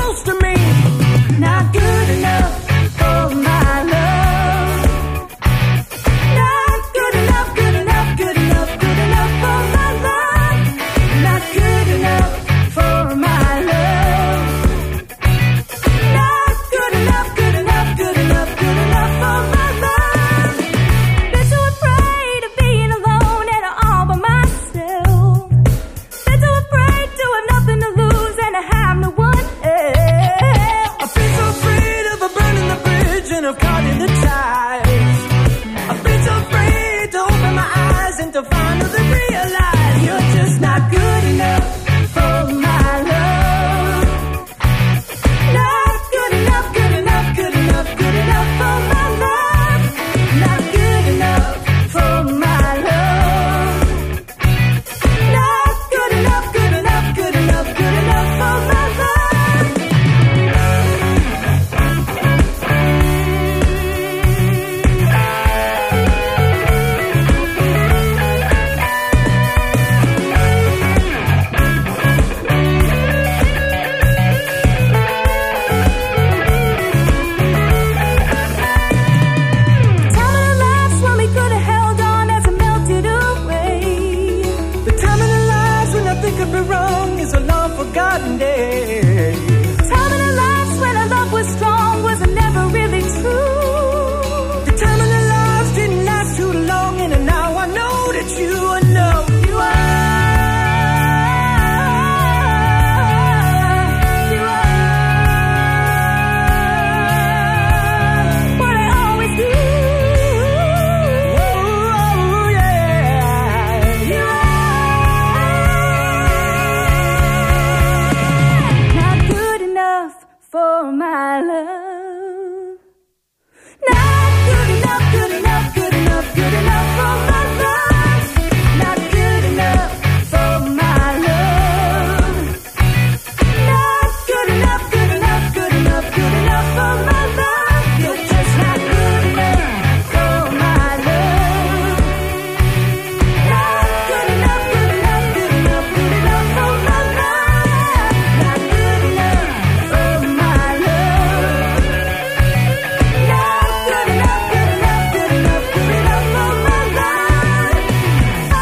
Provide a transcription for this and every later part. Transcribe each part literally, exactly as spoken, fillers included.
close to me. Not good enough for my love. Not good enough, good enough, good enough, good enough for my love. Not good enough for my love. Not good enough, good enough, good enough, good enough for my love. Been too afraid of being alone and all by myself. Been too afraid to have nothing to lose and to have no one else. I've been so afraid of burning the bridge and of caught in the ties. I've been so afraid to open my eyes and to finally realize you're just not good enough for my love. Not good enough, good enough, good enough, good enough for my love. Not good enough for my love. Not good enough, good enough, good enough, good enough for my love. Time in our lives when we could have held on as it melted away. The time in our lives when nothing could be wrong is a long forgotten day. Time in our lives when our love was strong was never really true. The time in our lives didn't last too long, and now I know that you know you are. You are what I always do. Oh, yeah. You are not good enough for my love. Not good enough, good enough, good enough, good enough for my love. Not good enough for my love. Not good enough, good enough, good enough, good enough for my love. You're just not good enough for my love. Not good enough, good enough, good enough, good enough for my love. Not good enough for my love. Not good enough, good enough, good enough, good enough for my love. Ah.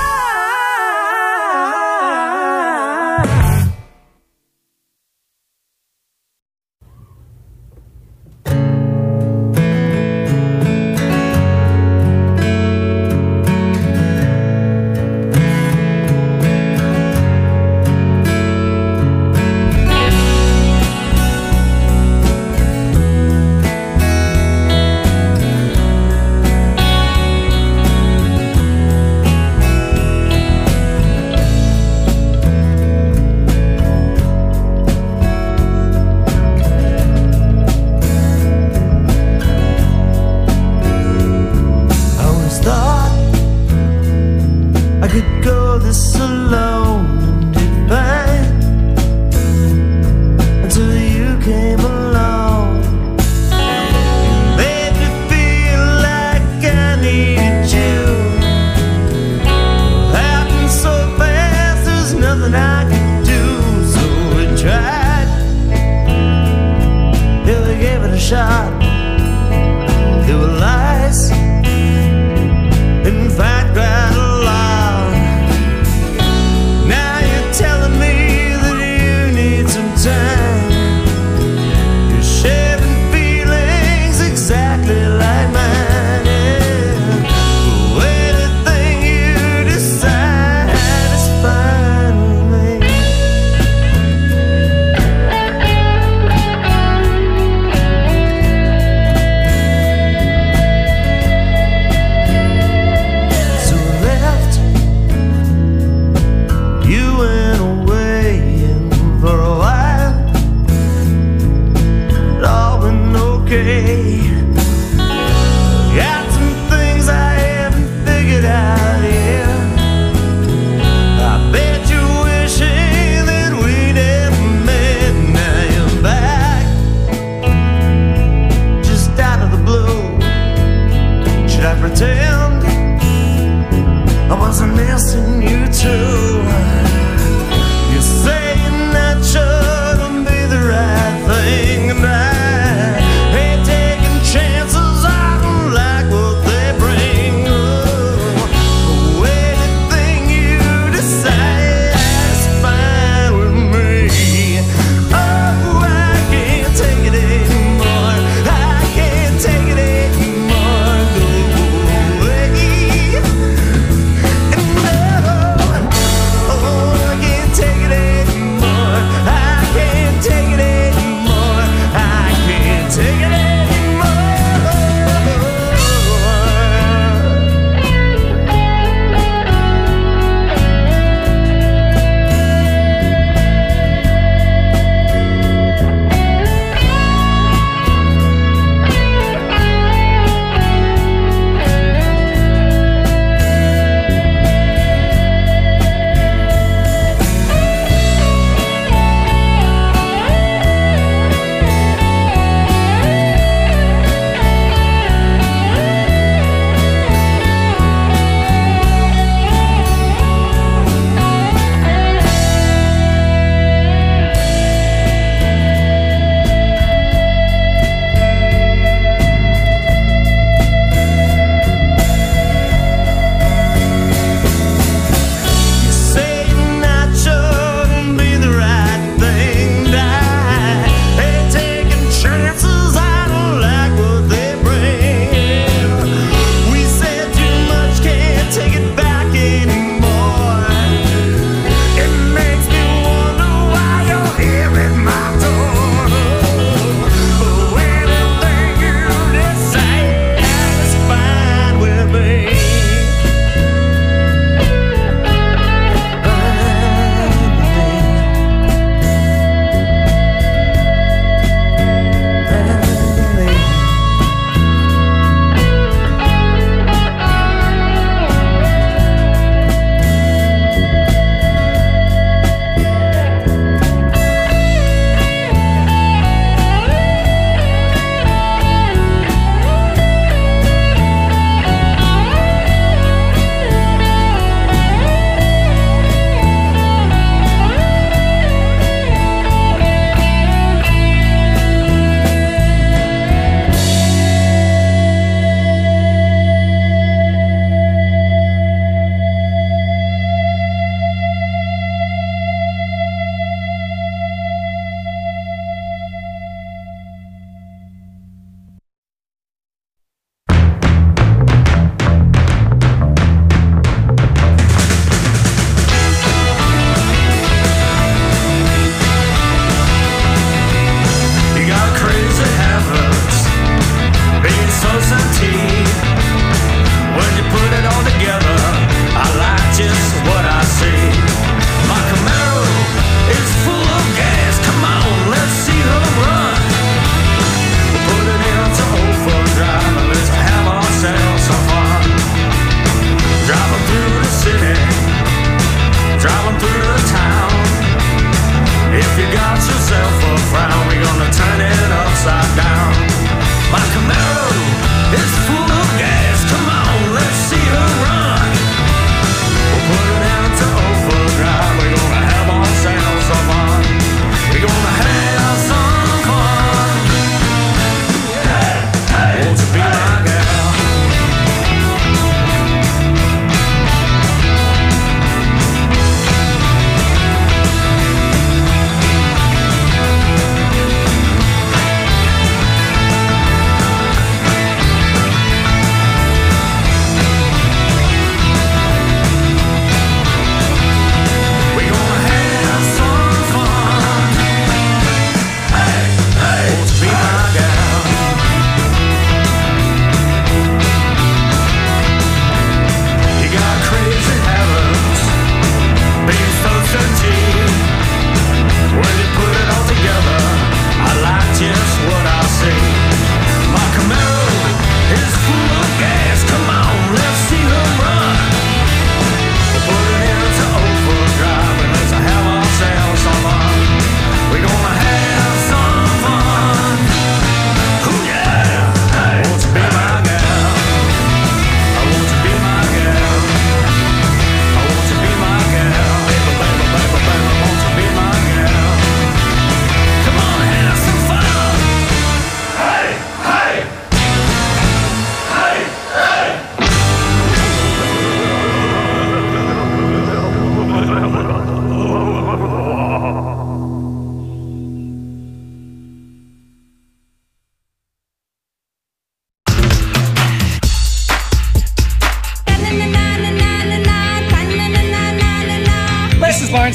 I always thought I could go this alone and be fine until you came along. You made me feel like I needed you. It happened so fast, there's nothing I could do. So we tried, yeah, we gave it a shot. There were lies, in fact, quite a lot. Now you're telling me that you need some time. You're sharing feelings exactly like mine. Yeah. But anything you decide is fine with me.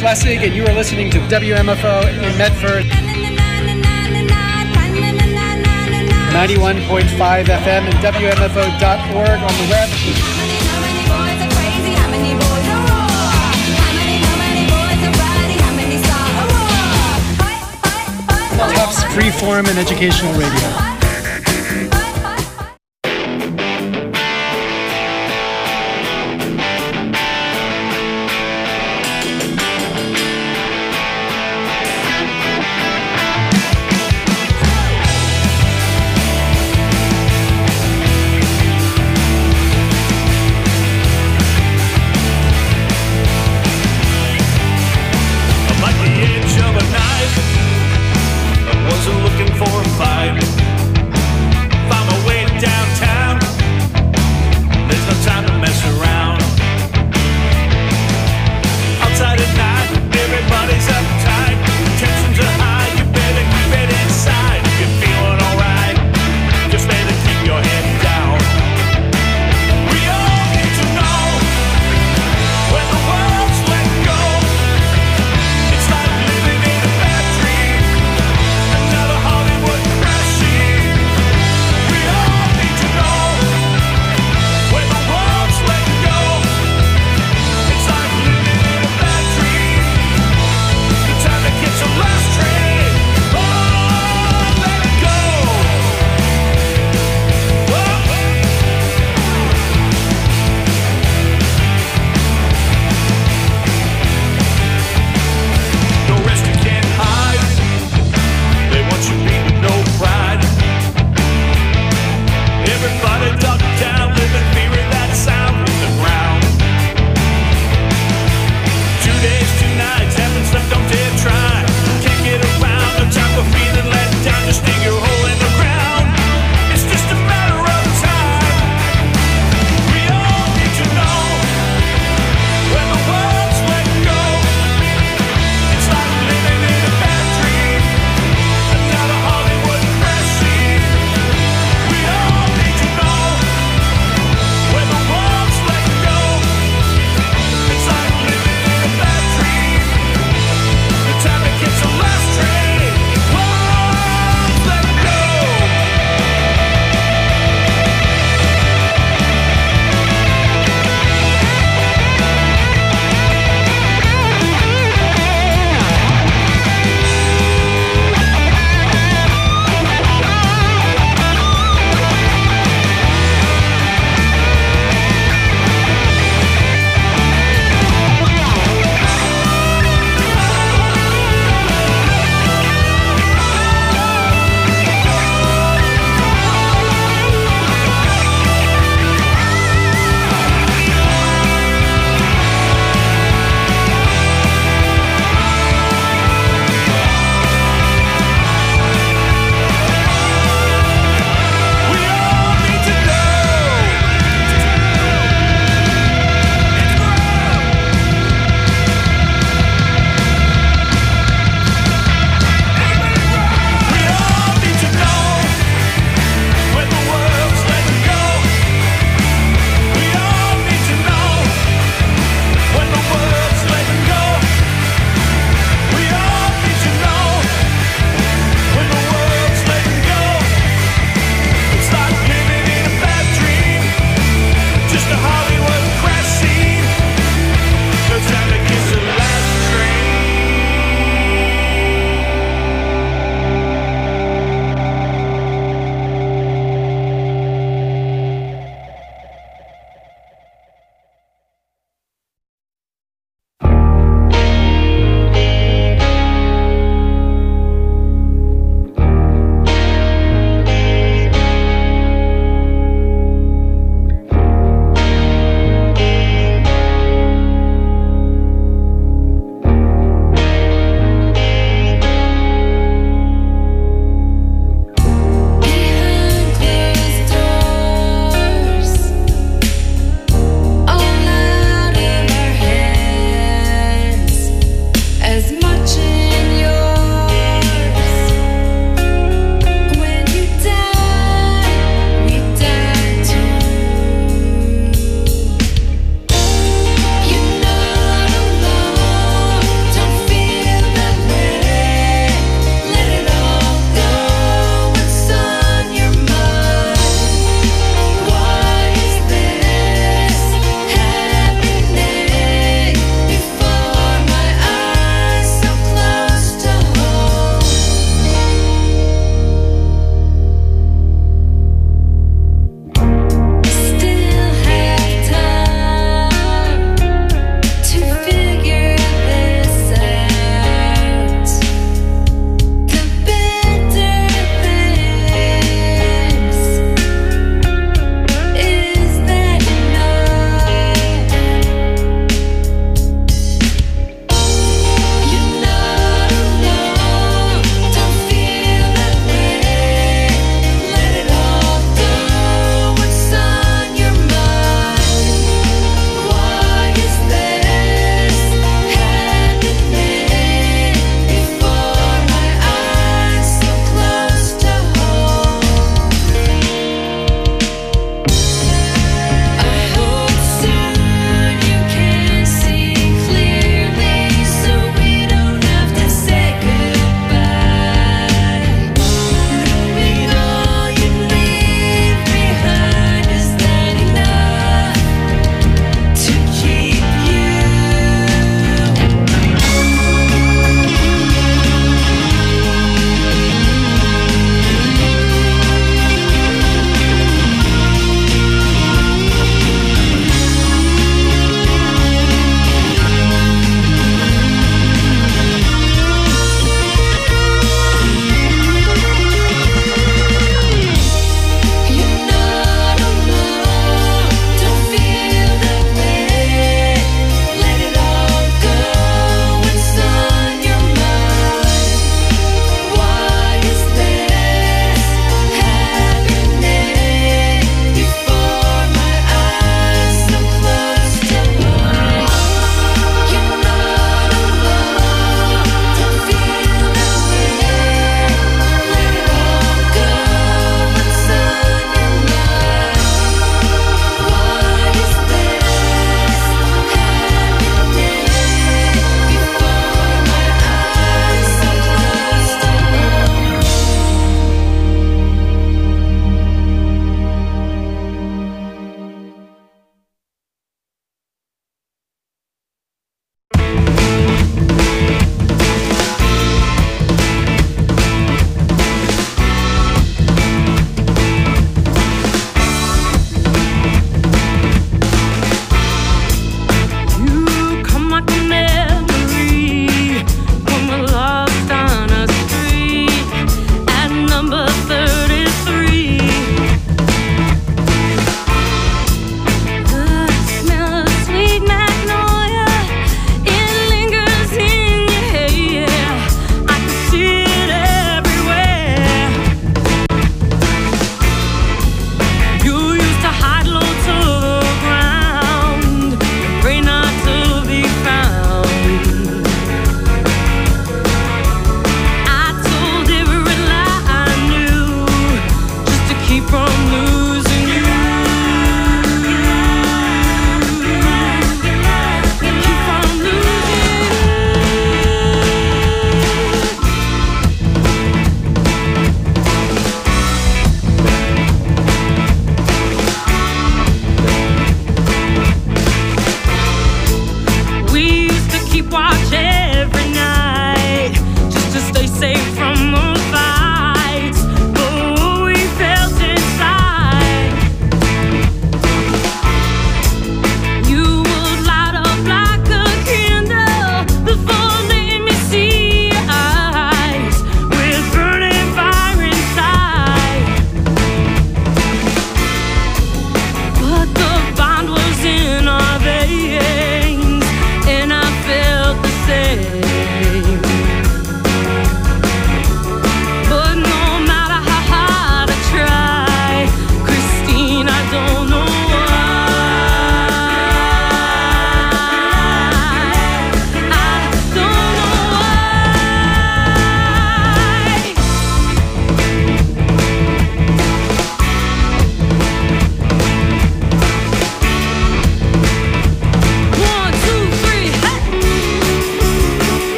Lessig, and you are listening to W M F O in Medford. ninety-one point five F M and W M F O dot org on the web. Tufts Freeform and Educational Radio. Wasn't looking for a fight.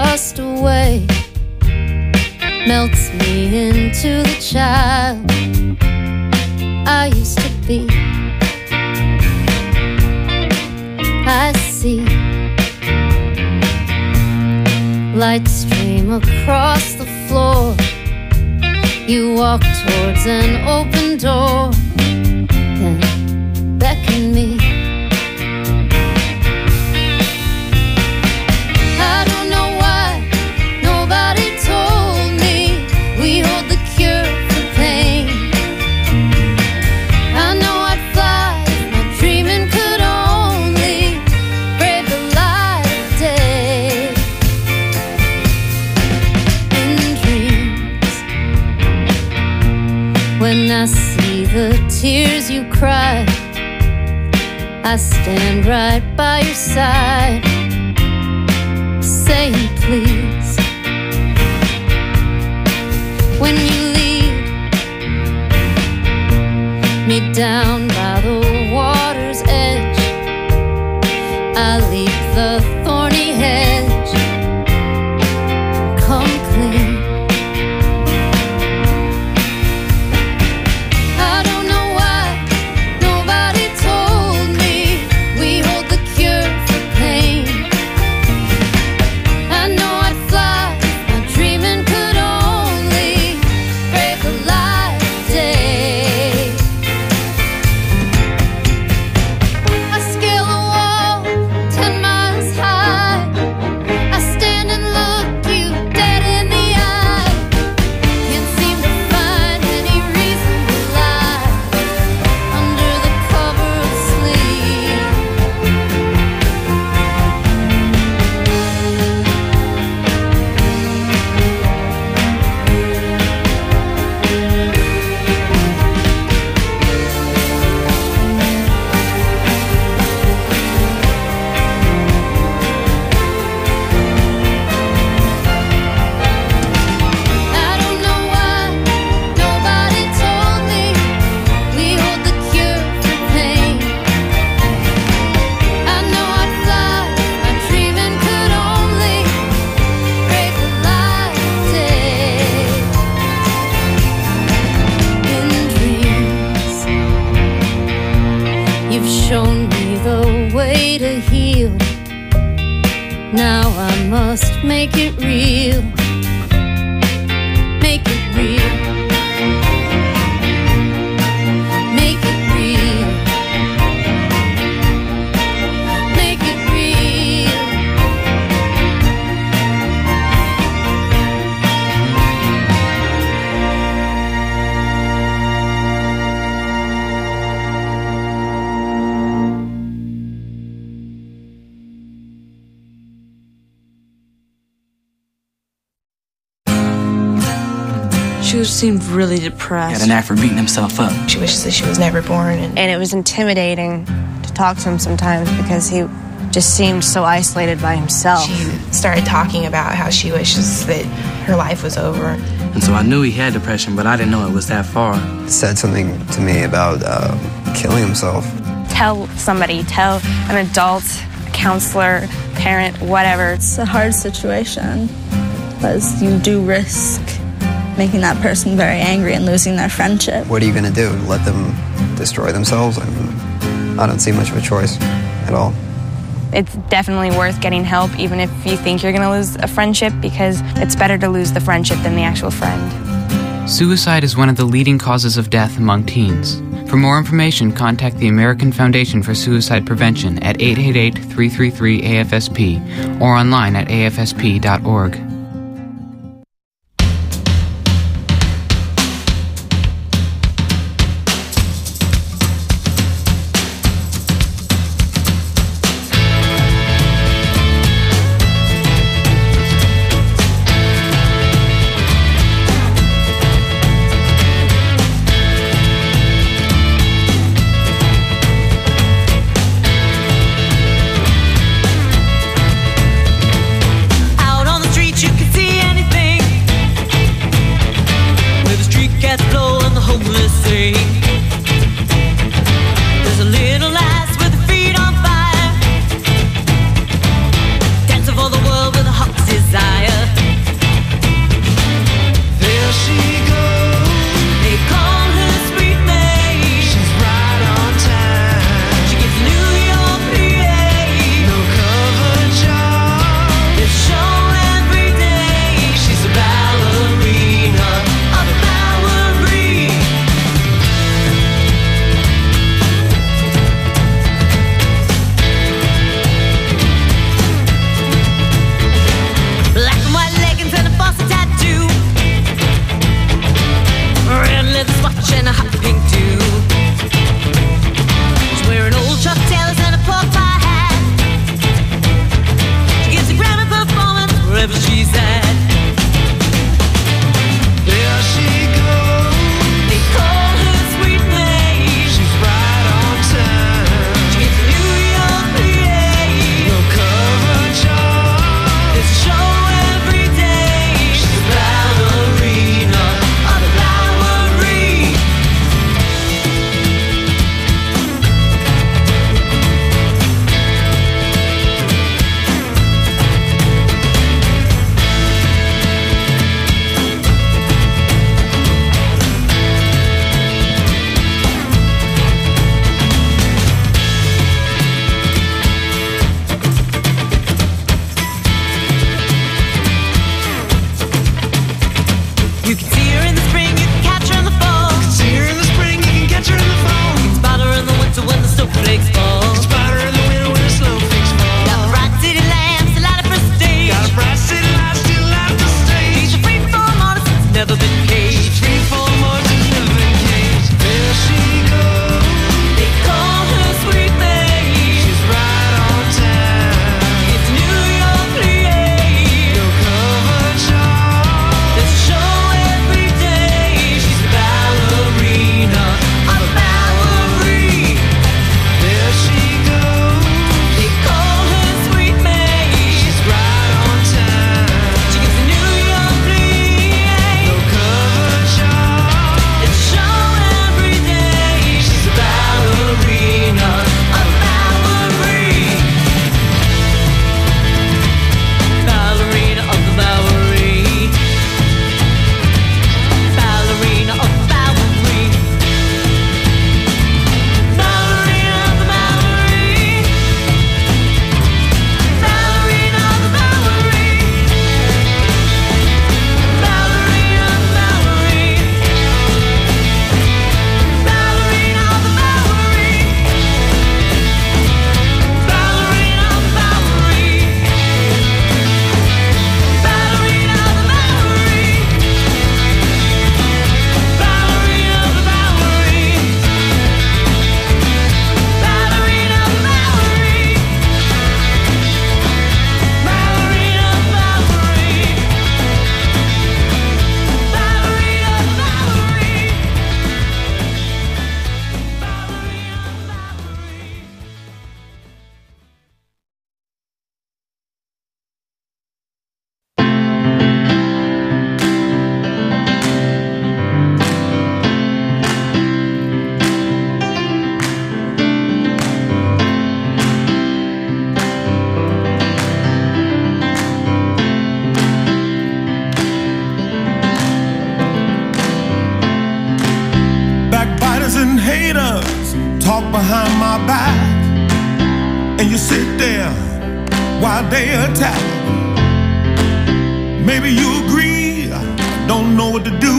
rust away, melts me into the child I used to be. I see light stream across the floor. You walk towards an open door, then beckon me. I don't know why nobody told me we hold the cure for pain. I know I'd fly if my dreaming could only brave the light of day. In dreams, when I see the tears you cry, I stand right by your side, saying please. When you lead me down by the water's edge, I leap the thorny hedge, come clean. I don't know why nobody told me we hold the cure for pain. I know I'd fly if my dreaming could only brave the light of day. I scale a wall ten miles high. I stand and look you dead in the eye. Can't seem to find any reason to lie under the cover of sleep. I don't know why nobody told me we hold the cure for pain. I know I'd fly if my dreaming could only brave the light of day. In dreams, you've shown me the way to heal. Now I must make it real. Make it real. Make it real. Make it real. She seemed really He depressed. had an knack for beating himself up. She wishes that she was never born. And, And it was intimidating to talk to him sometimes because he just seemed so isolated by himself. she started talking about how she wishes that her life was over. And so I knew he had depression, but I didn't know it was that far. Said something to me about uh, killing himself. Tell somebody, tell an adult, a counselor, parent, whatever. It's a hard situation because you do risk making that person very angry and losing their friendship. What are you going to do? Let them destroy themselves? I mean, I don't see much of a choice at all. It's definitely worth getting help, even if you think you're going to lose a friendship, because it's better to lose the friendship than the actual friend. Suicide is one of the leading causes of death among teens. For more information, contact the American Foundation for Suicide Prevention at eight eight eight, three three three, A F S P or online at A F S P dot org. Out on the street you and you sit there while they attack. Maybe you agree, I don't know what to do.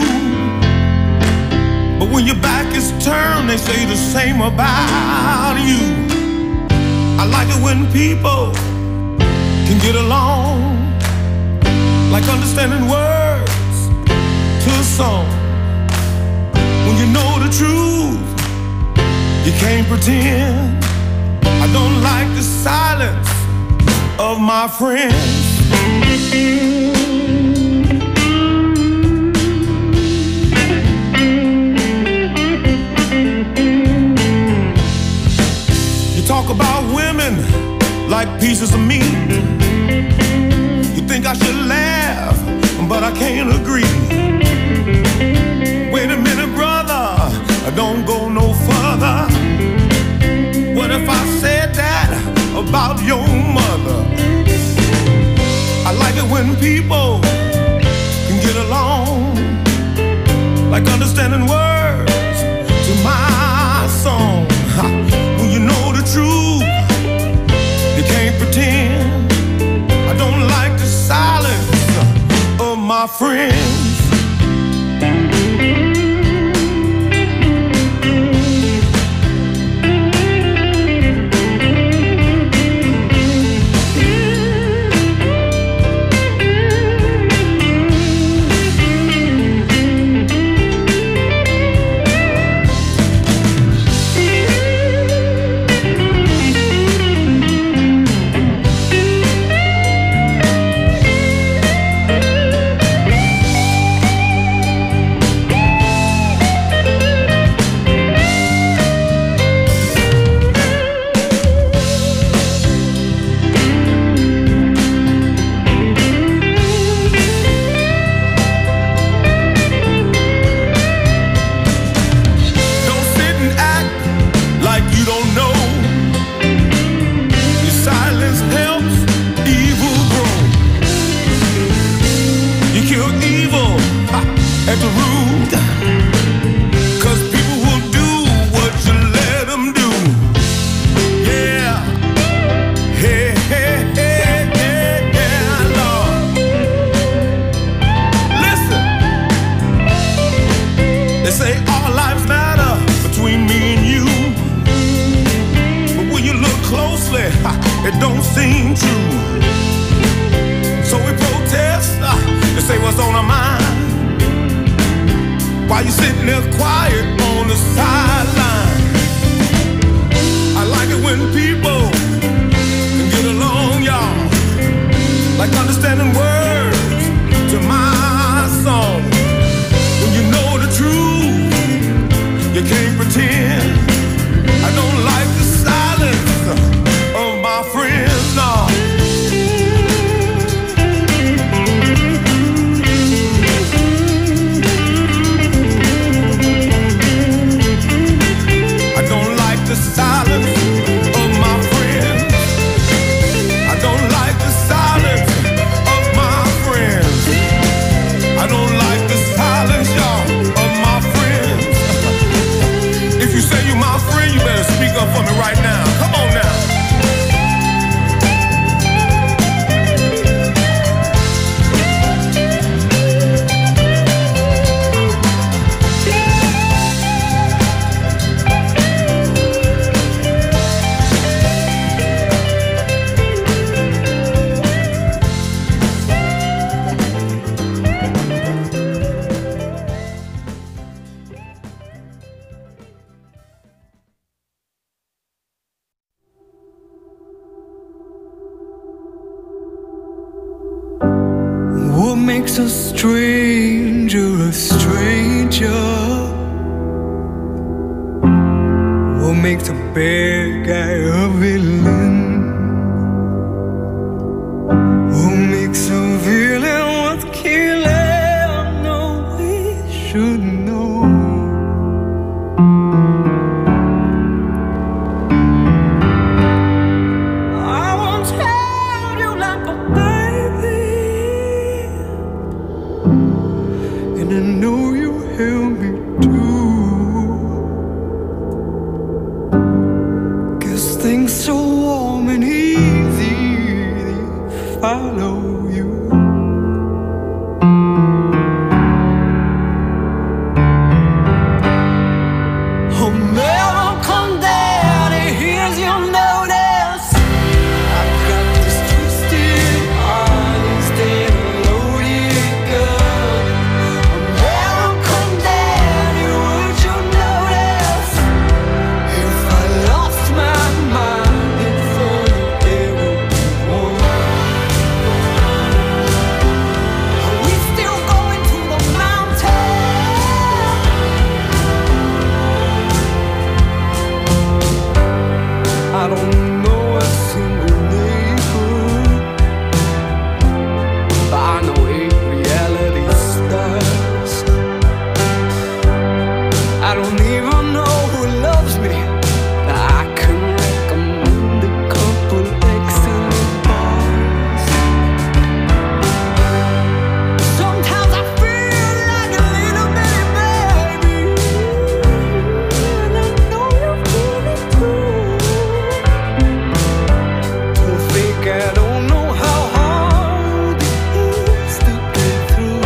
But when your back is turned, they say the same about you. I like it when people can get along, like understanding words to a song. When you know the truth, you can't pretend. I don't like the silence of my friends. You talk about women like pieces of meat. You think I should laugh, but I can't agree. Wait a minute, brother, don't go no further. What if I said that about your mother? I like it when people can get along, like understanding words to my song. When you know the truth, you can't pretend. I don't like the silence of my friends. It don't seem true. So we protest uh, and say what's on our mind, while you sitting there quiet on the sideline. I like it when people can get along, y'all, like understanding words to my song. When you know the truth, you can't pretend. I don't like the silence of my friends, no. I don't like the silence of my friends. I don't like the silence of my friends. I don't like the silence, y'all, of my friends. If you say you're my friend, you better speak up for me right now. Come on now. What makes a stranger a stranger? What makes a bad guy a villain? What makes a villain worth killing? No, we should know. I won't tell you like a baby, and I know you help me too. Guess things so warm and follow you. Oh, American Daddy, here's your notice. I've got this twisted heart instead of loaded gun. American Daddy, would you notice if I lost my mind in front of everyone? Are we still going to the mountain? I don't know a single neighbor, but I know eight reality stars. I don't even know who loves me, but I can recommend a couple excellent bars. Sometimes I feel like a little bitty baby, and I know you feel it too. Don't think I don't know how hard it is to get through.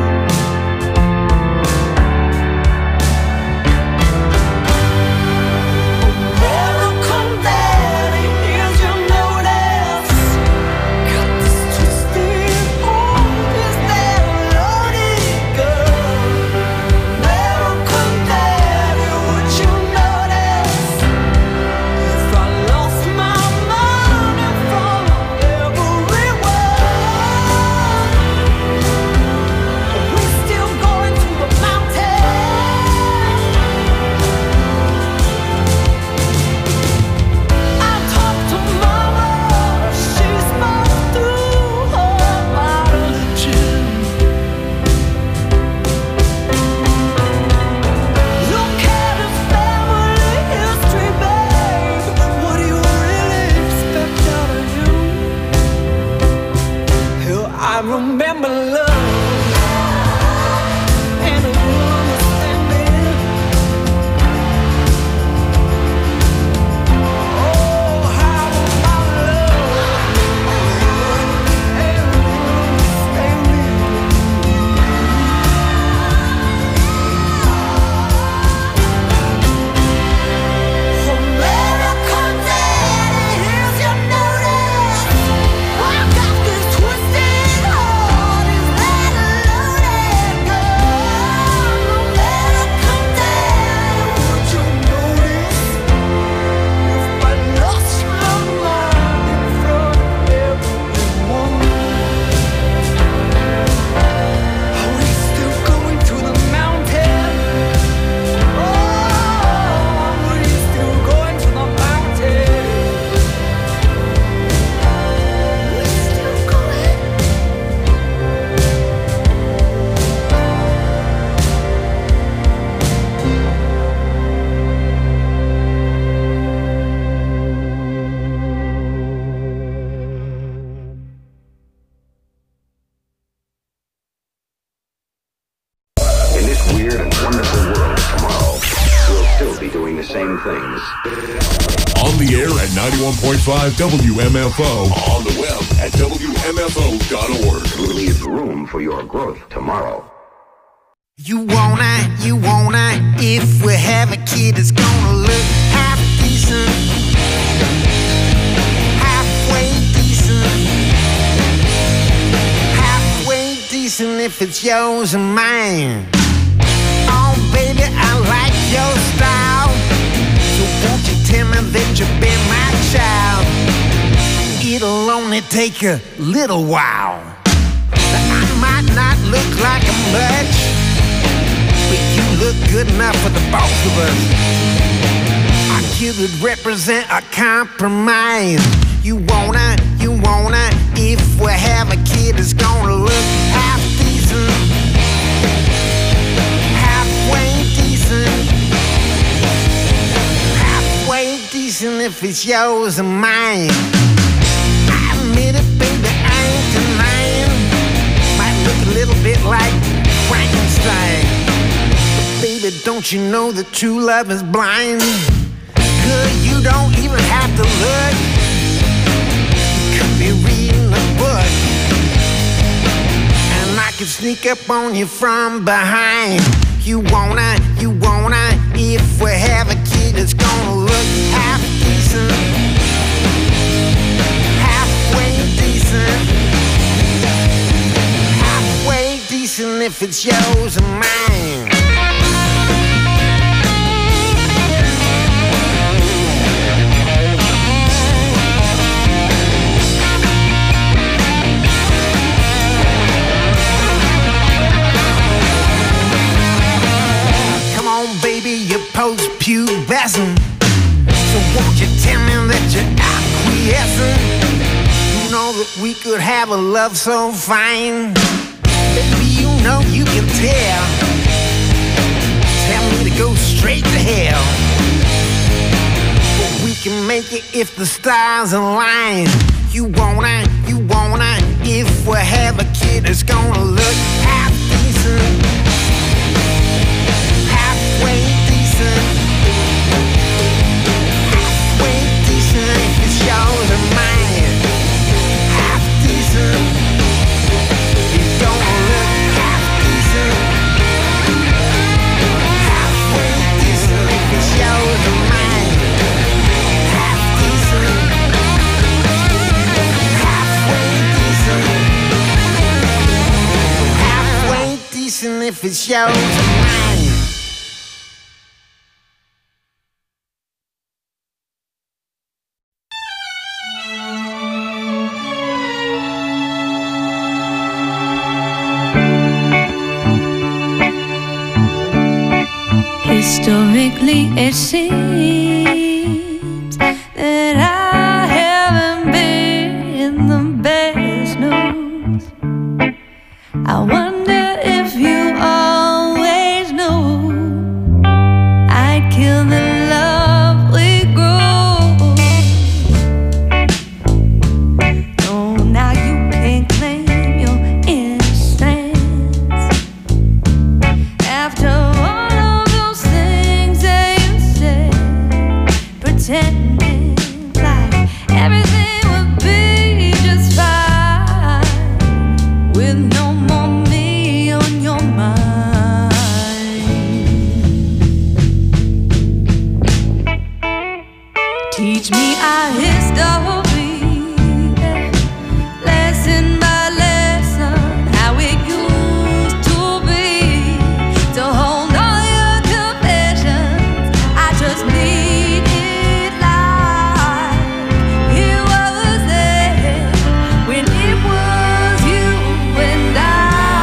American Daddy, here's your notice. Got this twisted heart instead of loaded gun. American Daddy, would you notice if I lost my mind in front of everyone? Are we still going to the mountain? I talked to Mama, she smiled through her bottle of gin. Look at his family history, babe. What do you really expect out of him? Hell, I remember love and a understanding. Oh, how about love and understanding? American Daddy, here's your notice. I've got this twisted heart instead of loaded gun. American Daddy, would you notice if I lost my mind in front of everyone? Are we still going to the mountain? Oh, are we still going to the mountain? We're still going. In this weird and wonderful world of tomorrow, we'll still be doing the same things. On the air at ninety-one point five W M F O. On the web at W M F O dot org. We'll leave room for your growth tomorrow. You wanna, you wanna, if we have a kid that's gonna look half decent, halfway decent, halfway decent if it's yours and mine. Oh baby, I like your style, so won't you tell me that you've been my child? It'll only take a little while. I might not look like a much, but you look good enough for the both of us. Our kid would represent a compromise. You wanna, you wanna, if we have a kid that's gonna look half decent, halfway decent, halfway decent if it's yours and mine. I admit it, baby, I ain't denying. Might look a little bit like Frankenstein, but baby, don't you know that true love is blind? Good, you don't even have to look. You could be reading a book. could sneak up on you from behind. You wanna, you wanna, if we have a kid that's gonna look half decent, halfway decent, halfway decent if it's yours and mine. Post-pubescent, so won't you tell me that you're acquiescent? You know that we could have a love so fine. Baby, you know you can tell. Tell me to go straight to hell, but we can make it if the stars align. You wanna, you wanna, if we have a kid that's gonna look half decent, halfway decent, halfway decent if it's yours or mine. Half decent, it's gonna look half decent, halfway decent if it's yours or mine. Half decent, halfway decent, halfway decent if it's yours or mine. Historically, it seems that I haven't been the best news. I wonder if you always knew I'd kill the love we grew. No, now you can't claim your innocence after all pretending like everything would be just fine with no more me on your mind. Teach me our history, lesson by lesson, how it used to be, to hold all your confessions. I just need I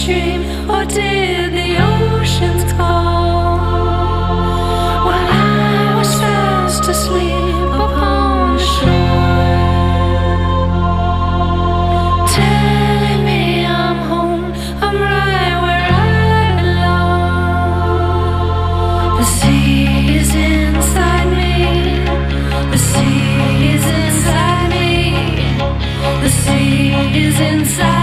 dream, or did the oceans call? While I was fast asleep upon the shore, telling me I'm home, I'm right where I belong. The sea is inside me, the sea is inside me, the sea is inside me.